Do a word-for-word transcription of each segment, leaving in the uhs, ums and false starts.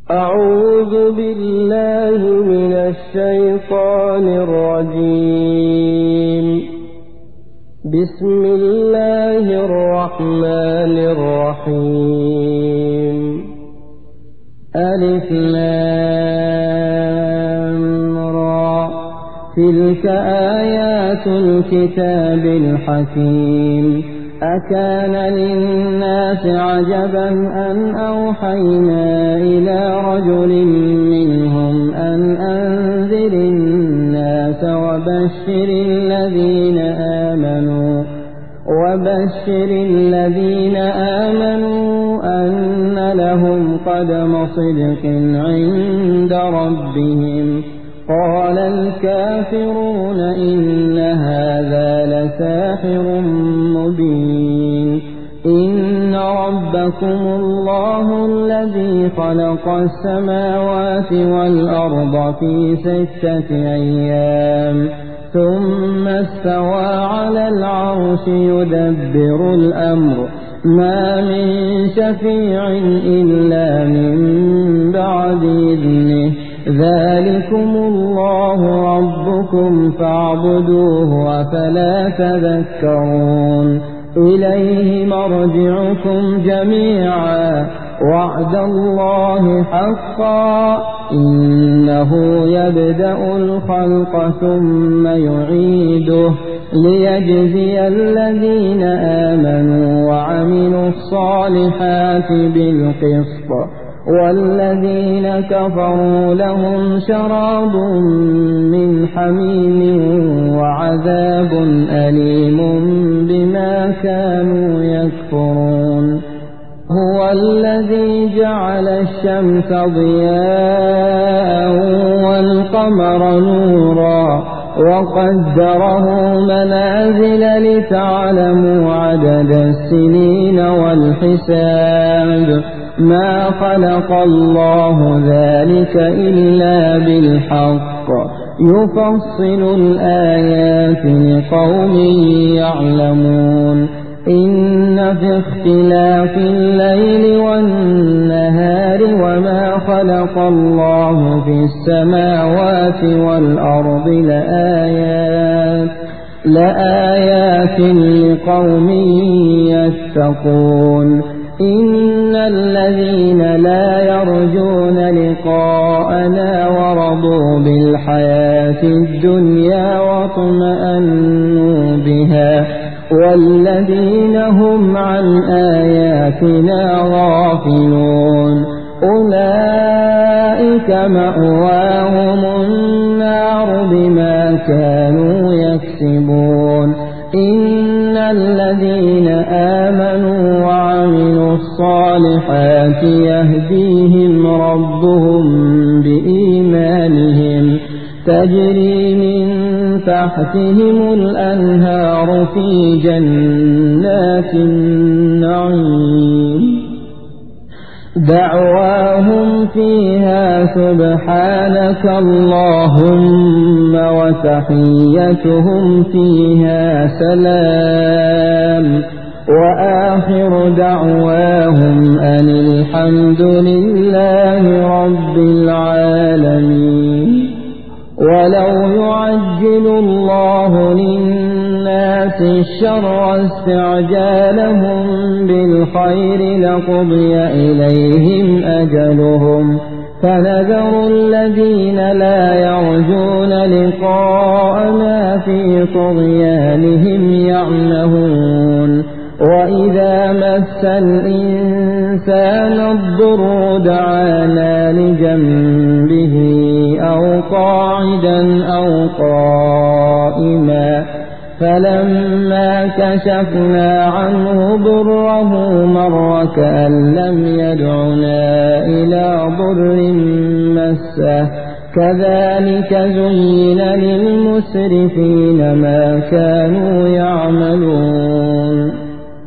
أعوذ بالله من الشيطان الرجيم. بسم الله الرحمن الرحيم. ألف لام را تلك آيات الكتاب الحكيم. أكان للناس عجبا أن أوحينا إلى رجل منهم أن أنذر الناس وبشر الذين آمنوا وبشر الذين آمنوا أن لهم قدم صدق عند ربهم. قال الكافرون إن هذا لساحر مبين. إن ربكم الله الذي خلق السماوات والأرض في ستة أيام ثم استوى على العرش يدبر الأمر ما من شفيع إلا من بعد إذنه. ذلكم الله ربكم فاعبدوه أفلا تذكرون. إليه مرجعكم جميعا وعد الله حقا إنه يبدأ الخلق ثم يعيده ليجزي الذين آمنوا وعملوا الصالحات بالقسط والذين كفروا لهم شراب من حميم وعذاب أليم بما كانوا يكفرون. هو الذي جعل الشمس ضياء والقمر نورا وقدره منازل لتعلموا عدد السنين والحساب. ما خلق الله ذلك إلا بالحق يفصل الآيات لقوم يعلمون. إن في اختلاف الليل والنهار وما خلق الله في السماوات والأرض لآيات لآيات لقوم يتقون. إن الذين لا يرجون لقاءنا ورضوا بالحياة الدنيا واطمأنوا بها والذين هم عن آياتنا غافلون أولئك مأواهم النار بما كانوا يكسبون. إن الذين آمنوا وعملوا الصالحات يهديهم ربهم بإيمانهم تجري من تحتهم الأنهار في جنات النعيم. دعواهم فيها سبحانك اللهم وتحيتهم فيها سلام وآخر دعواهم أن الحمد لله رب العالمين. ولو يعجل الله للناس الشر استعجالهم بالخير لقضي إليهم أجلهم فنذر الذين لا يرجون لقاءنا في طغيانهم يعمهون. وإذا مس الإنسان الضر دعانا لجنبه أو قاعدا أو قائما فلما كشفنا عنه ضره مر كأن لم يدعنا إلى ضر مسه. كذلك زين للمسرفين ما كانوا يعملون.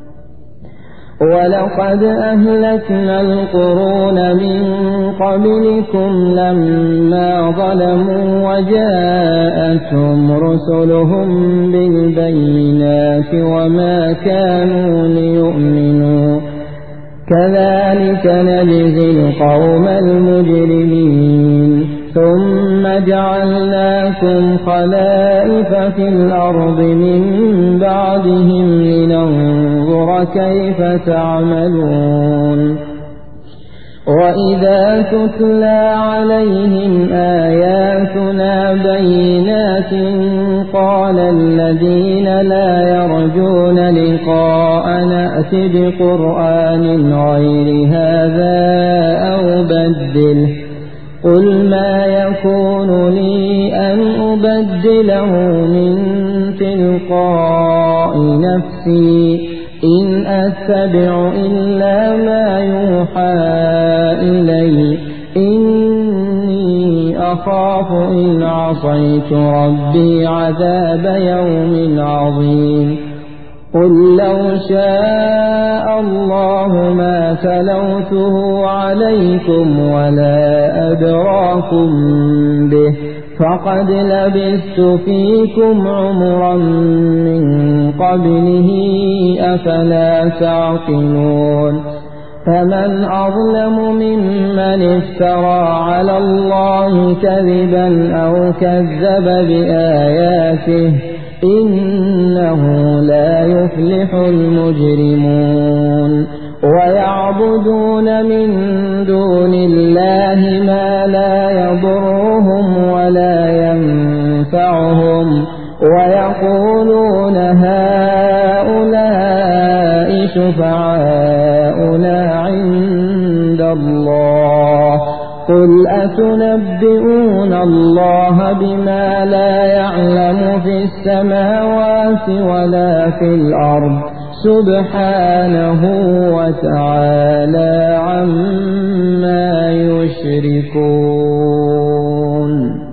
ولقد أهلكنا القرون من قبلكم لما ظلموا وجاءتهم رسلهم بالبينات وما كانوا ليؤمنوا كذلك نجزي القوم المجرمين ثم جعلناكم خلائف في الأرض من بعدهم لننظر كيف تعملون وإذا تتلى عليهم آياتنا بينات قال الذين لا يرجون لقاءنا ائت بقرآن غير هذا أو بدله قل ما يكون لي أن أبدله من تلقاء نفسي إن أتبع إلا ما يوحى إلي إني أخاف إن عصيت ربي عذاب يوم عظيم قل لو شاء الله ما تلوته عليكم ولا أدراكم به فقد لبثت فيكم عمرا من قبله أفلا تعقلون فمن أظلم ممن افترى على الله كذبا أو كذب بآياته إنه لا يفلح المجرمون ويعبدون من دون الله ما لا يضرهم ولا ينفعهم ويقولون هؤلاء شفعاؤنا عند الله قل أتنبئون الله بما لا يعلم في السماوات ولا في الأرض سبحانه وتعالى عما يشركون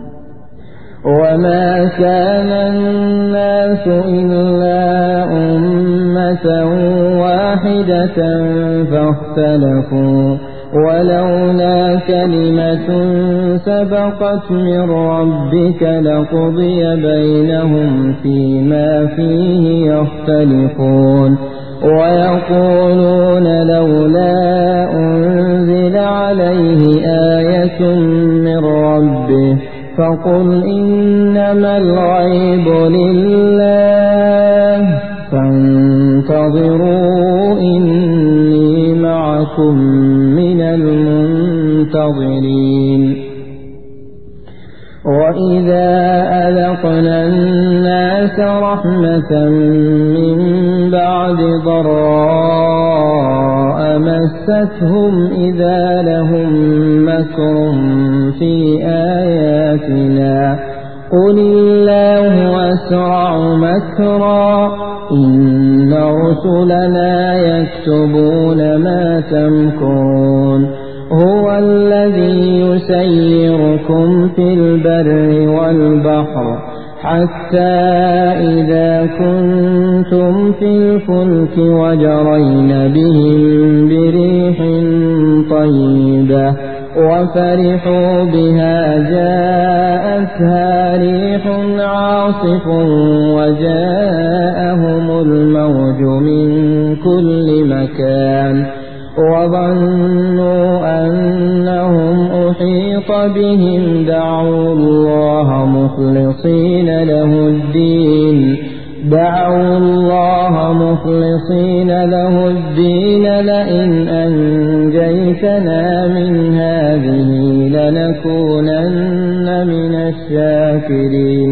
وما كان الناس إلا أمة واحدة فاختلفوا ولولا كلمة سبقت من ربك لقضي بينهم فيما فيه يختلفون ويقولون لولا أنزل عليه آية من ربه فقل إنما الغيب لله فانتظروا إني معكم من المنتظرين وإذا أذقنا الناس رحمة من بعد ضراء مستهم إذا لهم مكر في آياتنا قل الله أسرع مكرا إن رسلنا يكتبون ما تمكرون هو الذي يسيركم في البر والبحر حتى إذا كنتم في الفلك وجرين بهم بريح طيبة وفرحوا بها جاءتها ريح عاصف وجاءهم الموج من كل مكان وظنوا أنهم أحيط بهم دعوا الله مخلصين له الدين دعوا الله مخلصين له الدين لئن أنجيتنا من هذه لنكونن من الشاكرين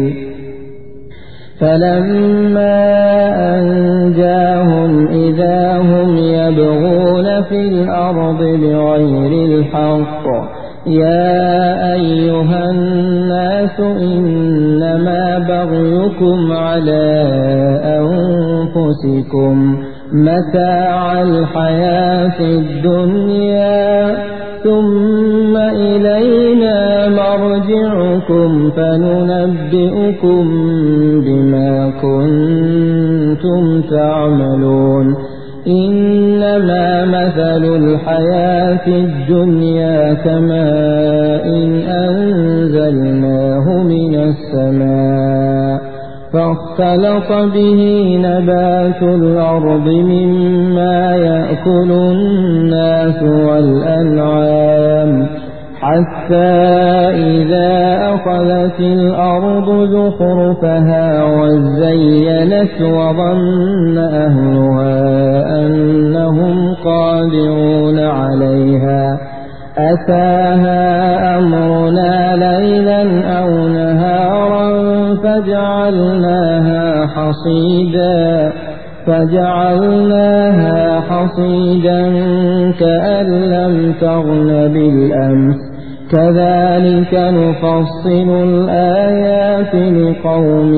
فلما أنجاهم إذا هم يبغون في الأرض بغير الحق يا أيها الناس إنما بغيكم على أنفسكم متاع الحياة الدنيا ثم إلينا مرجعكم فننبئكم بما كنتم تعملون إنما مثل الحياة الدنيا كماء إن أنزلناه من السماء فاختلط به نبات الأرض مما يأكل الناس والأنعام حتى إذا أخذت الأرض زخرفها وزينت وظن أهلها أنهم قادرون عليها أتاها أمرنا ليلا أو نهارا فجعلناها حصيدا فجعلناها حصيدا كأن لم تغن بالأمس كذلك نفصل الآيات لقوم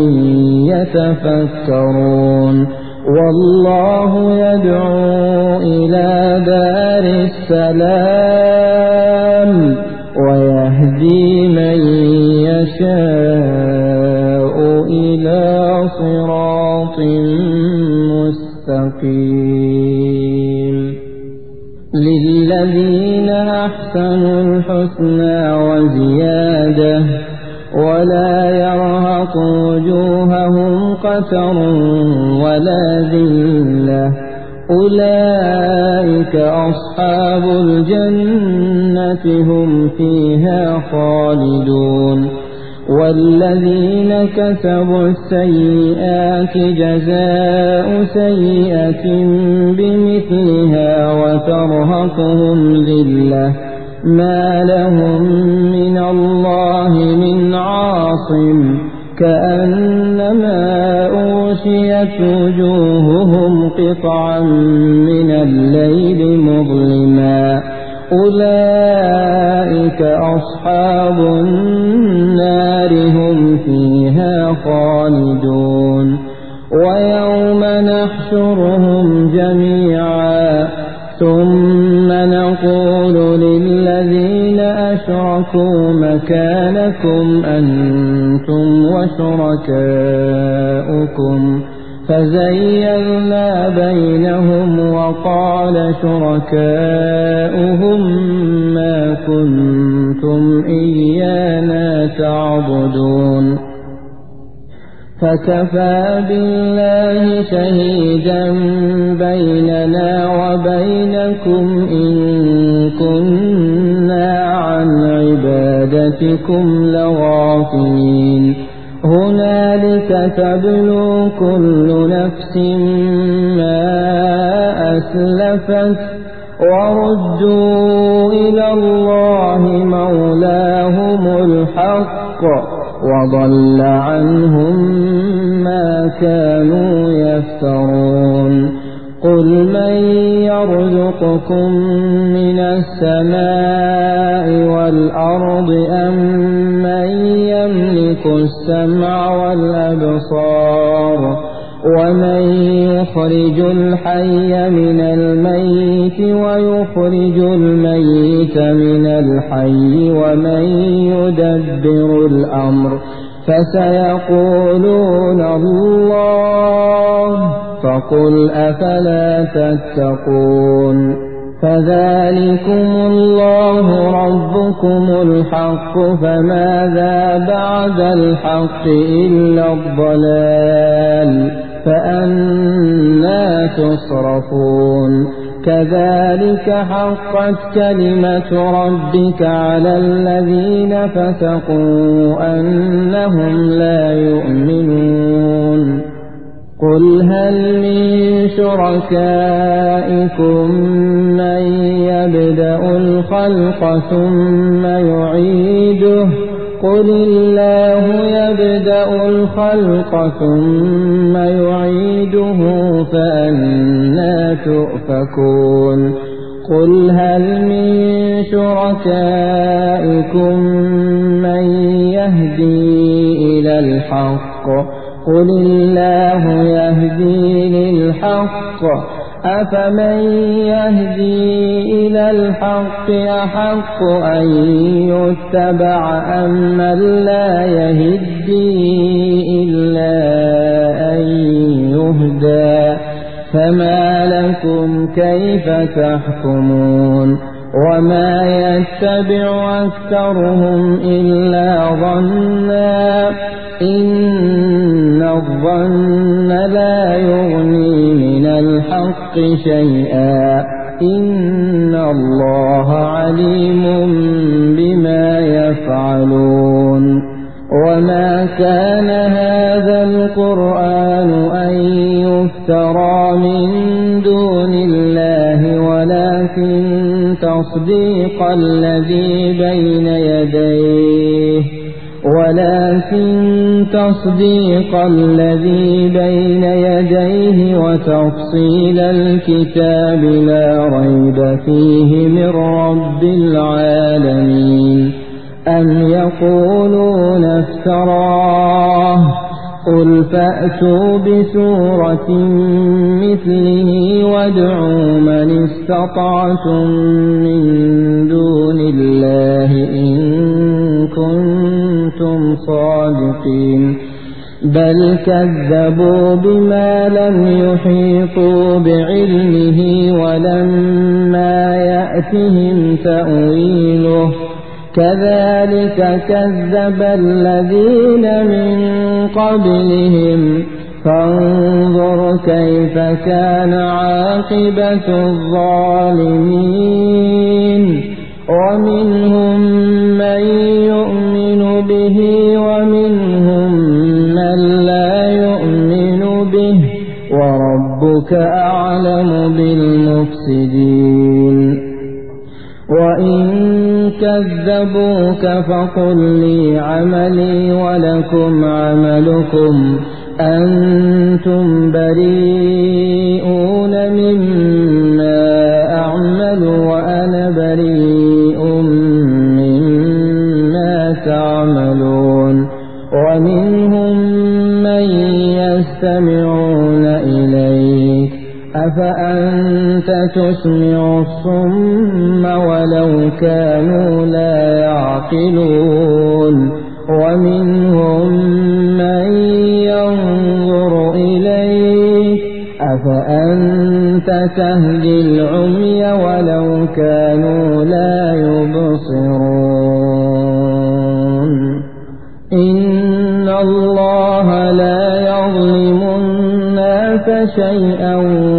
يتفكرون والله يدعو إلى دار السلام ويهدي من يشاء إلى صراط مستقيم للذين أحسنوا الحسنى وزيادة ولا يرهق وجوههم قتر ولا ذلة أولئك أصحاب الجنة هم فيها خالدون والذين كسبوا السيئات جزاء سيئة بمثلها وترهقهم ذلة ما لهم من الله من عاصم كأنما أغشيت وجوههم قطعا من الليل مظلما أولئك أصحاب النار هم فيها خالدون ويوم نحشرهم جميعا ثم نقول للذين أشركوا مكانكم أنتم وشركاؤكم فزيّلنا بينهم وقال شركاؤهم ما كنتم إيانا تعبدون فكفى بالله شهيدا بيننا وبينكم إن كنا عن عبادتكم لغافلين هنالك تبلو كل نفس ما أسلفت وردوا إلى الله مولاهم الحق وضل عنهم ما كانوا يفترون قل من يرزقكم من السماء والأرض أم من يملك السمع والأبصار ومن يخرج الحي من الميت ويخرج الميت من الحي ومن يدبر الأمر فسيقولون الله فقل أفلا تتقون فذلكم الله ربكم الحق فماذا بعد الحق إلا الضلال فأنى تصرفون كذلك حقت كلمة ربك على الذين فسقوا أنهم لا يؤمنون قل هل من شركائكم من يبدأ الخلق ثم يعيده قل الله يبدأ الخلق ثم يعيده فأنى تؤفكون قل هل من شركائكم من يهدي إلى الحق قل الله يهدي للحق أفمن يهدي إلى الحق أحق أن يتبع أم من لا يهدي إلا أن يهدى فما لكم كيف تحكمون وما يتبع أكثرهم إلا ظنا إن الظن لا يغني من الحق شيئا إن الله عليم بما يفعلون وما كان هذا القرآن أن يفترى من دون الله ولكن تصديق الذي بين يديه ولكن تصديق الذي بين يديه وتفصيل الكتاب لا ريب فيه من رب العالمين أم يقولون افتراه قل فأتوا بسورة مثله وادعوا من استطعتم من دون الله إن كنتم صادقين بل كذبوا بما لم يحيطوا بعلمه ولما يأتهم تأويله كذلك كذب الذين من قبلهم فانظر كيف كان عاقبة الظالمين ومنهم من يؤمن به ومنهم من لا يؤمن به وربك أعلم بالمفسدين وإن كذبوك فقل لي عملي ولكم عملكم أنتم بريئون مما أعمل وأنا بريء مما تعملون ومنهم من يستمعون إليك أفأنت تسمع الصم ولو كانوا لا يعقلون ومنهم من ينظر إليك أفأنت تهدي العمي ولو كانوا لا يبصرون إن الله لا يظلم الناس شيئا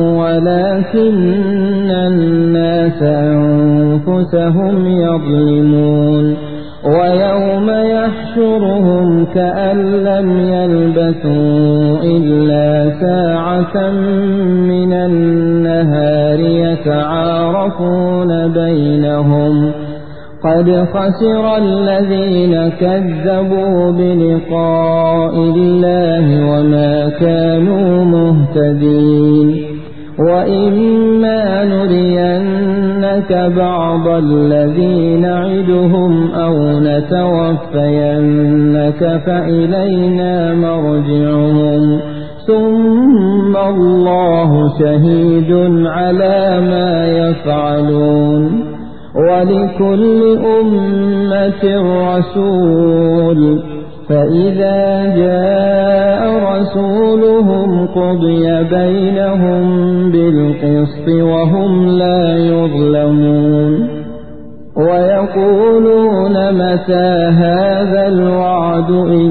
ولكن الناس أنفسهم يظلمون ويوم يحشرهم كأن لم يلبثوا إلا ساعة من النهار يتعارفون بينهم قد خسر الذين كذبوا بلقاء الله وما كانوا مهتدين وإما نرينك بعض الذي نعدهم أو نتوفينك فإلينا مرجعهم ثم الله شهيد على ما يفعلون ولكل أمة رسول فإذا جاء رسولهم قضي بينهم بالقسط وهم لا يظلمون ويقولون متى هذا الوعد إن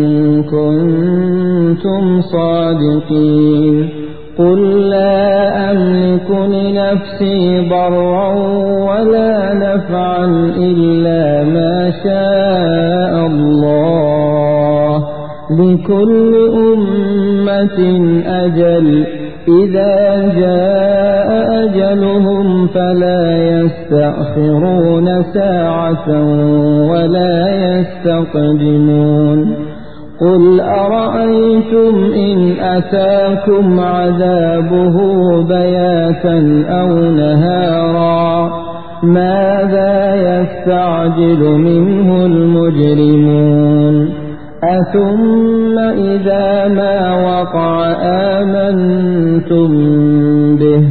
كنتم صادقين قل لا أملك لنفسي ضرا ولا نفعا إلا ما شاء الله لكل أمة أجل إذا جاء أجلهم فلا يستأخرون ساعة ولا يستقدمون قل أرأيتم إن أتاكم عذابه بياتا أو نهارا ماذا يستعجل منه المجرمون أثم إذا ما وقع آمنتم به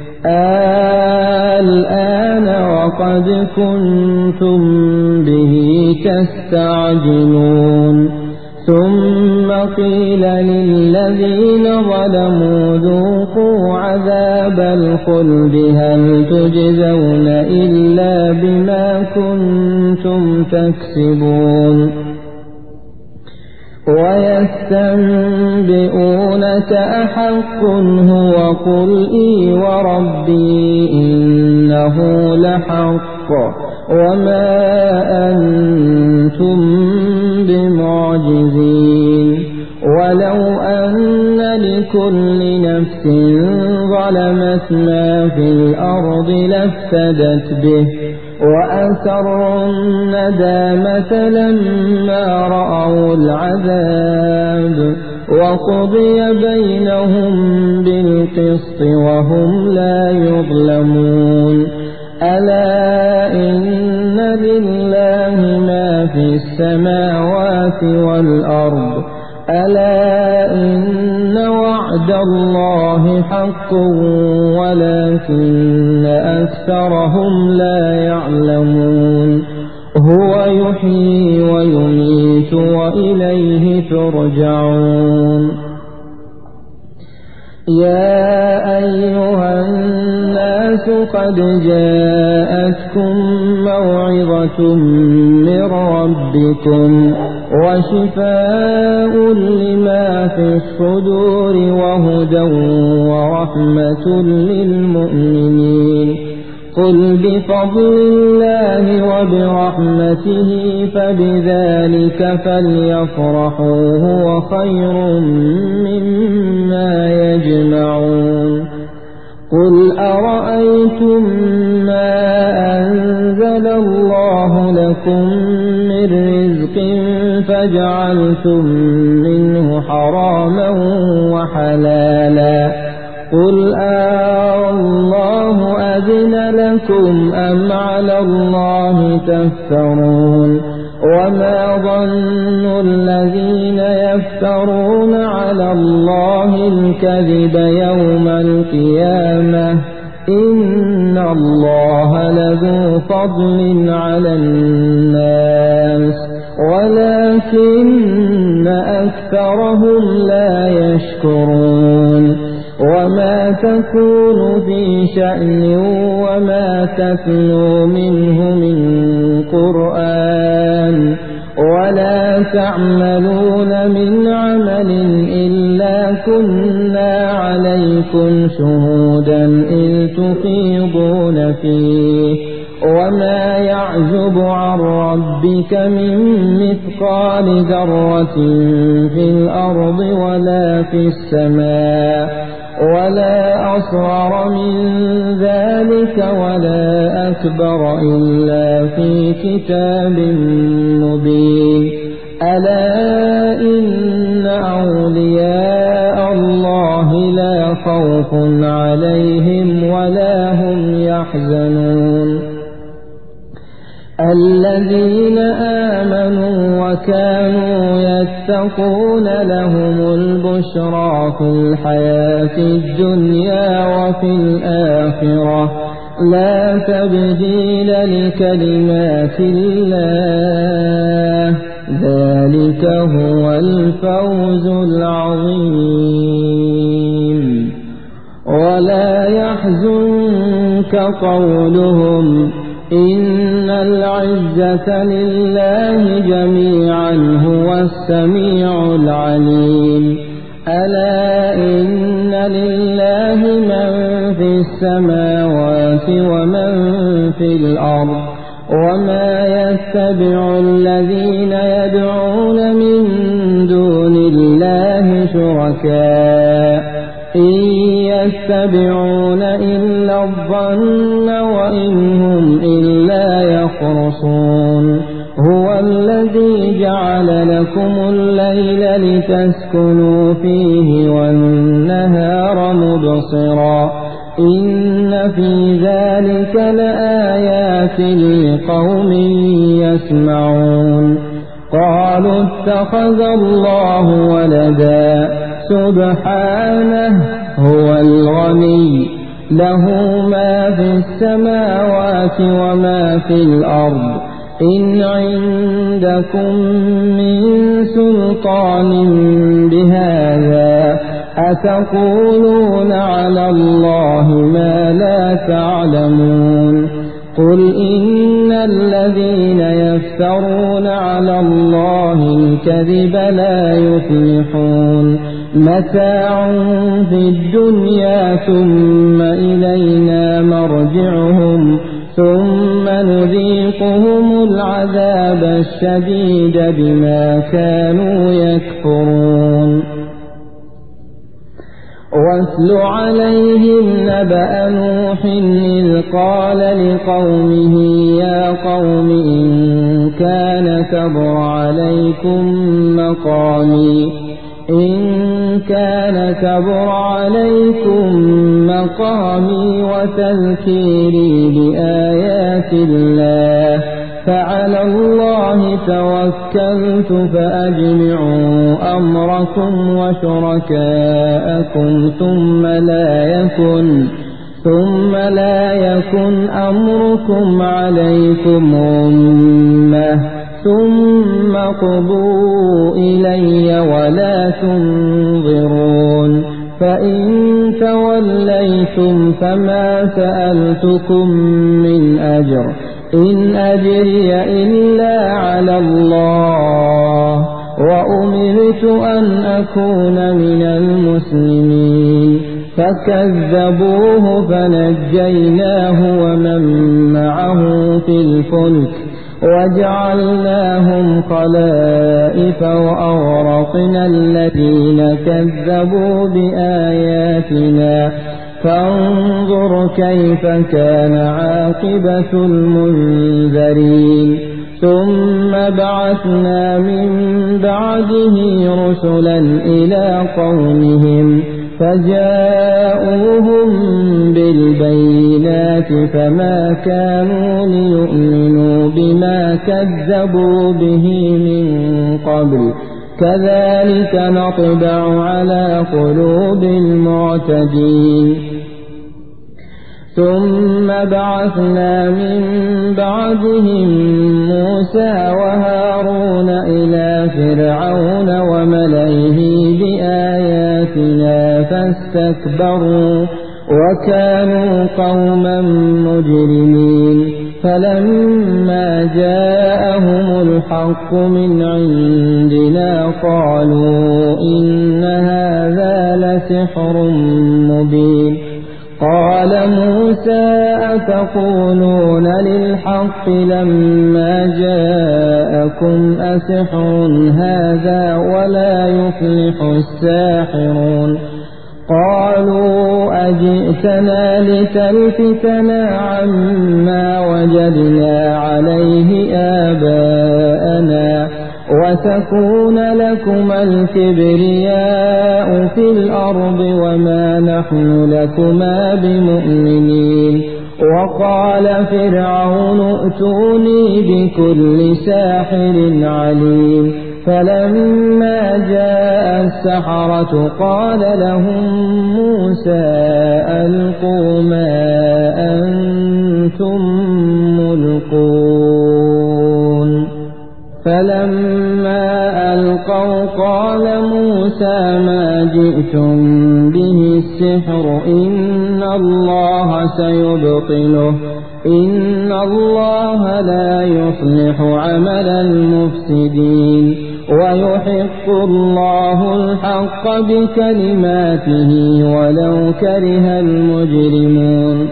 الآن وقد كنتم به تستعجلون ثم قيل للذين ظلموا ذوقوا عذاب الخلد هل تجزون إلا بما كنتم تكسبون ويستنبئونك أحق هو قل إي وربي إنه لحق وما أنتم بمعجزين ولو أن لكل نفس ظلمت ما في الأرض لافتدت به وأسروا الندامة لما رأوا العذاب وقضي بينهم بالقسط وهم لا يظلمون ألا إن لله ما في السماوات والأرض ألا إن وعد الله حق ولكن أكثرهم لا يعلمون هو يحيي ويميت وإليه ترجعون يا أيها الناس قد جاءتكم موعظة من ربكم وشفاء لما في الصدور وهدى ورحمة للمؤمنين قل بفضل الله وبرحمته فبذلك فليفرحوا هو خير مما يجمعون قل أرأيتم ما أنزل الله لكم من رزق فجعلتم منه حراما وحلالا قل الله أذن لكم أم على الله تفترون وما ظن الذين يفترون على الله الكذب يوم القيامة إن الله لذو فضل على الناس ولكن أكثرهم لا يشكرون وما تكون في شأن وما تتلو منه من قرآن ولا تعملون من عمل إلا كنا عليكم شهودا إذ تفيضون فيه وما يعزب عن ربك من مثقال ذرة في الأرض ولا في السماء ولا أصغر من ذلك ولا أكبر إلا في كتاب مبين ألا إن أولياء الله لا خوف عليهم ولا هم يحزنون الذين آمنوا وكانوا يتقون لهم البشرى في الحياة الدنيا وفي الآخرة لا تبديل لكلمات الله ذلك هو الفوز العظيم ولا يحزنك قولهم إن العزة لله جميعا هو السميع العليم ألا إن لله من في السماوات ومن في الأرض وما يتبع الذين يدعون من دون الله شركاء إن يتبعون إلا الظن وإن هم إلا يخرصون هو الذي جعل لكم الليل لتسكنوا فيه والنهار مبصرا إن في ذلك لآيات لقوم يسمعون قالوا اتخذ الله ولدا سبحانه هو الغني له ما في السماوات وما في الأرض إن عندكم من سلطان بهذا أتقولون على الله ما لا تعلمون قل إن الذين يفترون على الله الكذب لا يفلحون متاع في الدنيا ثم إلينا مرجعهم ثم نذيقهم العذاب الشديد بما كانوا يكفرون واتل عليهم نبأ نوح إذ قال لقومه يا قوم إن كان كبر عليكم مقامي إن كان كبر عليكم مقامي وتذكيري بآيات الله فعلى الله توكلت فأجمعوا أمركم وشركاءكم ثم لا يكن ثم لا يكن أمركم عليكم غمة ثم قضوا إلي ولا تنظرون فإن توليتم فما سألتكم من أجر إن أجري إلا على الله وأمرت أن أكون من المسلمين فكذبوه فنجيناه ومن معه في الفلك وجعلناهم خلائف وأغرقنا الذين كذبوا بآياتنا فانظر كيف كان عاقبة المنذرين ثم بعثنا من بعده رسلا إلى قومهم فجاءوهم بالبينات فما كانوا ليؤمنوا بما كذبوا به من قبل كذلك نطبع على قلوب المعتدين ثم بعثنا من بعدهم موسى وهارون إلى فرعون وملئه بآياتنا فاستكبروا وكانوا قوما مجرمين فلما جاءهم الحق من عندنا قالوا إن هذا لسحر مبين قال موسى أتقولون للحق لما جاءكم أسحر هذا ولا يفلح الساحرون قالوا أجئتنا لتلفتنا عما وجدنا عليه آباءنا وتكون لكما الكبرياء في الأرض وما نحن لكما بمؤمنين وقال فرعون ائتوني بكل ساحر عليم فلما جاء السحرة قال لهم موسى ألقوا ما أنتم ملقون فلما ألقوا قال موسى ما جئتم به السحر إن الله سيبطله إن الله لا يصلح عمل المفسدين ويحق الله الحق بكلماته ولو كره المجرمون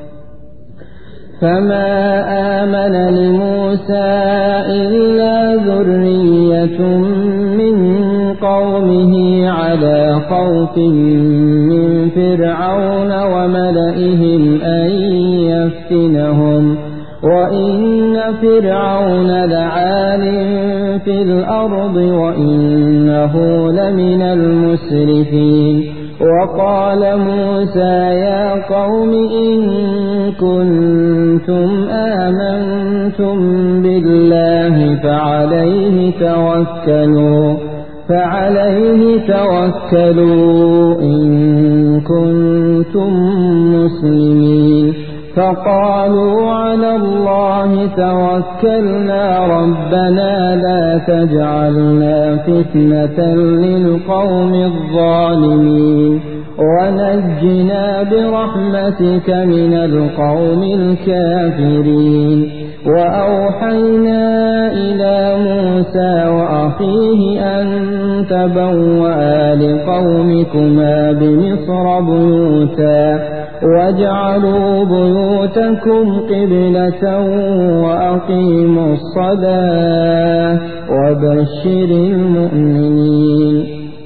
فما آمن لموسى إلا ذرية من قومه على خوف من فرعون وملئهم أن يفتنهم وإن فرعون لعال في الأرض وإنه لمن المسرفين وقال موسى يا قوم إن كنتم آمنتم بالله فعليه توكلوا فعليه توكلوا إن كنتم مسلمين فقالوا على الله توكلنا ربنا لا تجعلنا فتنة للقوم الظالمين ونجنا برحمتك من القوم الكافرين وأوحينا إلى موسى وأخيه فيه أن تبوأ لقومكما بمصر بيوتا واجعلوا بيوتكم قبلة وأقيموا الصلاة وبشر المؤمنين.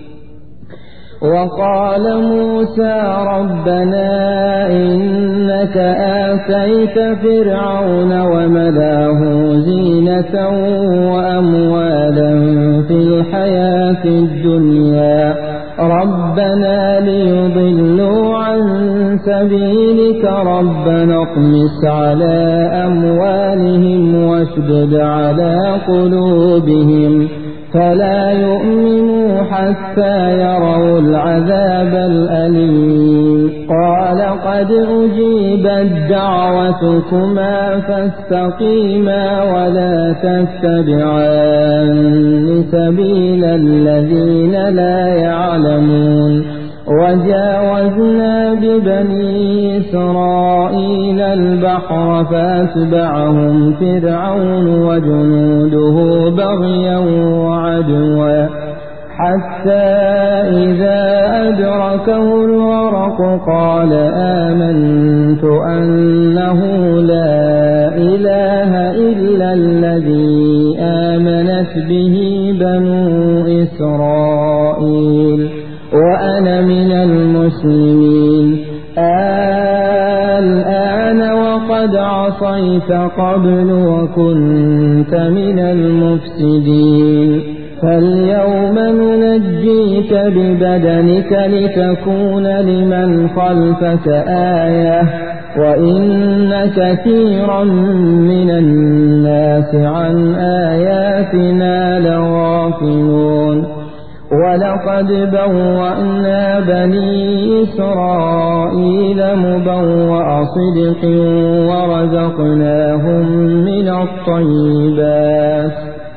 وقال موسى ربنا إنك آتيت فرعون وملاه زينة وأموالا في الحياة الدنيا ربنا ليضلوا عن سبيلك ربنا اطمس على أموالهم واشدد على قلوبهم فلا يؤمنوا حتى يروا العذاب الأليم. قال قد أجيبت دعوتكما فاستقيما ولا تتبعان سبيل الذين لا يعلمون. وجاوزنا ببني إسرائيل البحر فأتبعهم فرعون وجنوده بغيا وعدوا حتى إذا أدركه الغرق قال آمنت أنه لا إله إلا الذي آمنت به بنو إسرائيل وأنا من المسلمين. الآن وقد عصيت قبل وكنت من المفسدين فاليوم ننجيك ببدنك لتكون لمن خلفك آية وإن كثيرا من الناس عن آياتنا لغافلون. ولقد بوأنا بني إسرائيل مبوأ صدق ورزقناهم من الطيبات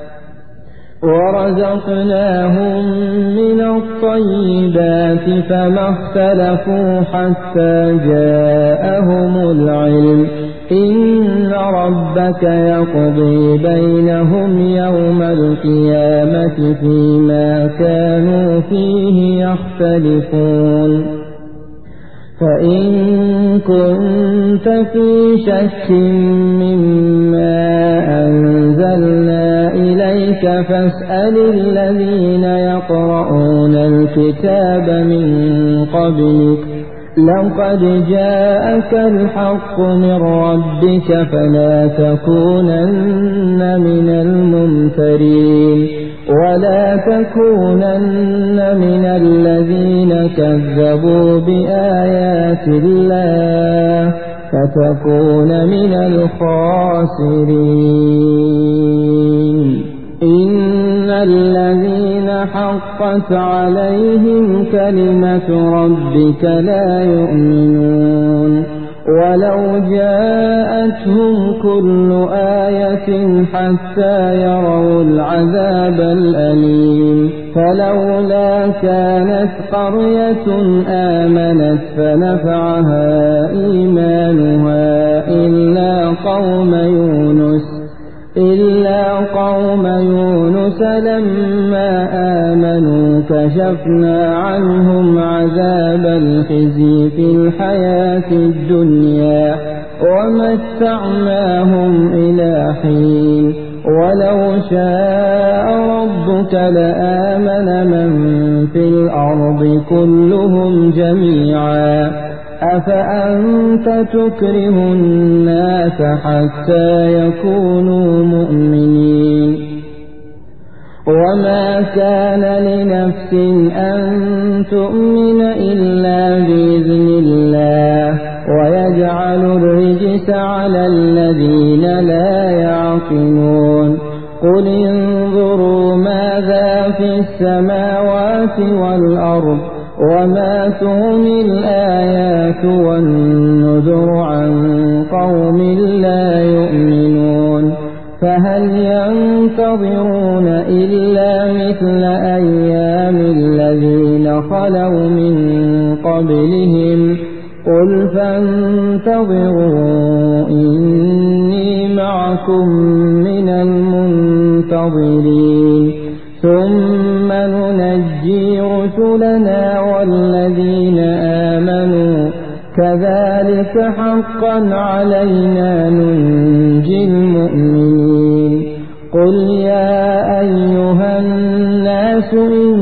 ورزقناهم من الطيبات فما اختلفوا حتى جاءهم العلم إن ربك يقضي بينهم يوم القيامة فيما كانوا فيه يختلفون. فإن كنت في شك مما أنزلنا إليك فاسأل الذين يقرؤون الكتاب من قبلك لقد جاءك الحق من ربك فلا تكونن من الممترين ولا تكونن من الذين كذبوا بآيات الله فتكون من الخاسرين. إن الذين حقت عليهم كلمة ربك لا يؤمنون ولو جاءتهم كل آية حتى يروا العذاب الأليم فلولا كانت قرية آمنت فنفعها إيمانها إلا قوم يونس إلا قوم يونس لما آمنوا كشفنا عنهم عذاب الخزي في الحياة الدنيا ومتعناهم إلى حين ولو شاء ربك لآمن من في الأرض كلهم جميعا أفأنت تكره الناس حتى يكونوا مؤمنين. وما كان لنفس أن تؤمن إلا بإذن الله ويجعل الرجس على الذين لا يعقلون. قل انظروا ماذا في السماوات والأرض وما تغني الآيات والنذر عن قوم لا يؤمنون فهل ينتظرون إلا مثل أيام الذين خلوا من قبلهم قل فانتظروا إني معكم من المنتظرين ثم كذلك حقا علينا ننجي المؤمنين قل يا أيها الناس إن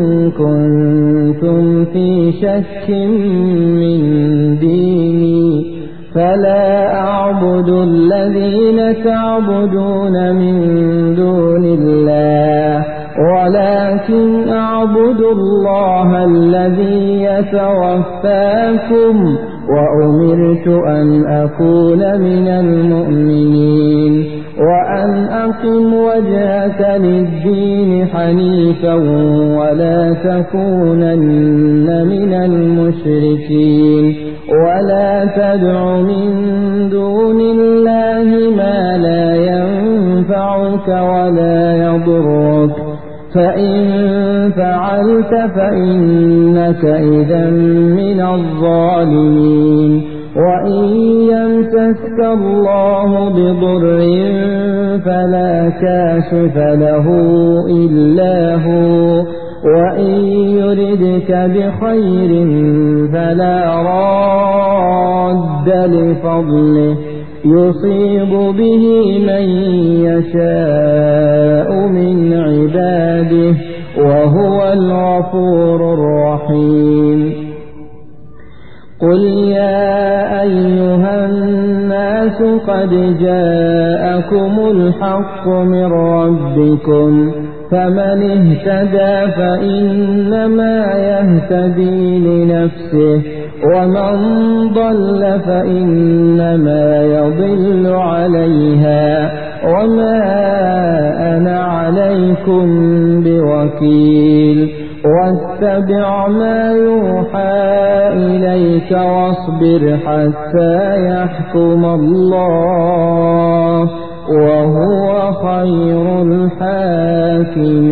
كنتم في شك من ديني فلا أعبد الذين تعبدون من دون الله ولكن أعبد الله الذي يتوفاكم وأمرت أن أكون من المؤمنين وأن أقم وجهك للدين حنيفا ولا تكونن من المشركين ولا تدع من دون الله ما لا ينفعك ولا يضرك فإن فعلت فإنك إذا من الظالمين وإن يمسسك الله بضر فلا كاشف له إلا هو وإن يردك بخير فلا راد لفضله يصيب به من يشاء من عباده وهو الغفور الرحيم قل يا أيها الناس قد جاءكم الحق من ربكم فمن اهتدى فإنما يهتدي لنفسه ومن ضل فإنما يضل عليها وما أنا عليكم بوكيل واتبع ما يوحى إليك واصبر حتى يحكم الله وهو خير الحاكمين